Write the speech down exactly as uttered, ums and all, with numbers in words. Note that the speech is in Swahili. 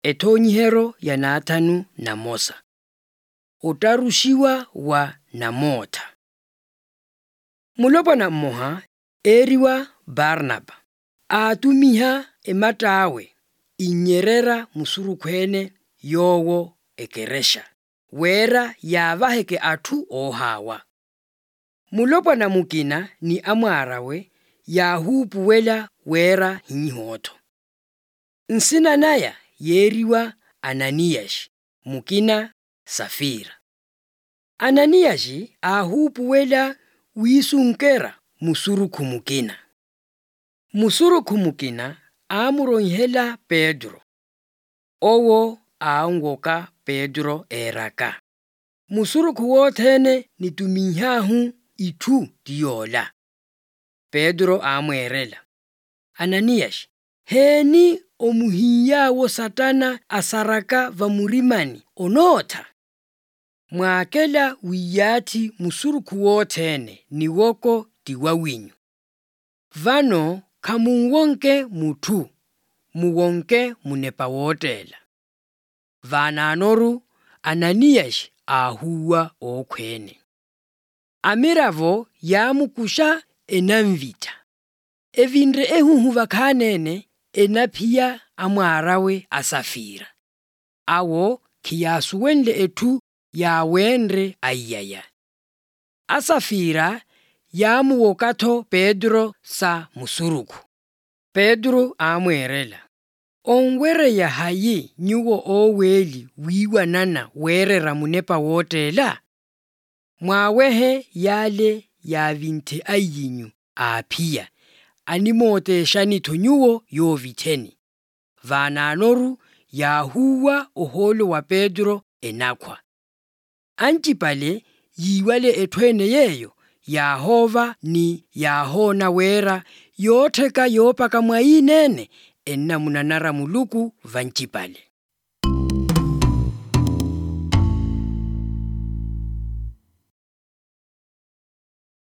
etonyihero ya Nathanu na Mosa. Otarushiwa wa Namota. Mulopana mmoha eriwa Barnaba. Atumiha ematawe inyerera musurukwene yowo ekeresha. Wera yavaheke atu ohawa. Mulopana mukina ni amwarawe yahupuwela wera hinyihoto. Nsina naya yeriwa Ananiyashi mukina Safira. Ananiyashi ahupuwela wisunkera musuruku mukina. Musuruku mukina amuronhela Pedro. Owo aongoka Pedro eraka. Musuruku wothene nitumihahu itu diola. Pedro amwerela. Ananiyashi, heni omuhiya wo Satana asaraka vamurimani onota. Mwakela wiyati musuruku wothene ni woko diwawinyu. Vano kamuwonke mutu, muwonke munepa wotela. Vana anoru Ananiyashi ahuwa okwene. Amiravo yamukusha enamvita. Evindre ehuhu vakanene enapia amwarawe asafira. Awo kiyasuwenle etu ya wendre ayaya. Asafira yamuwokato Pedro sa musuruku. Pedro amwerela. Onwere ya hayi nyuwo oweli wiwa nana were ramunepa wotela. Mwawehe yale ya vinte ayinyu apia. Animote shanito nyuwo yo viteni. Vana anoru yahuwa oholo wa Pedro enakwa. Antipale yiwale etwene yeyo Yahova ni yahona wera yotheka yopaka mwainene enna munanara muluku vanchipale.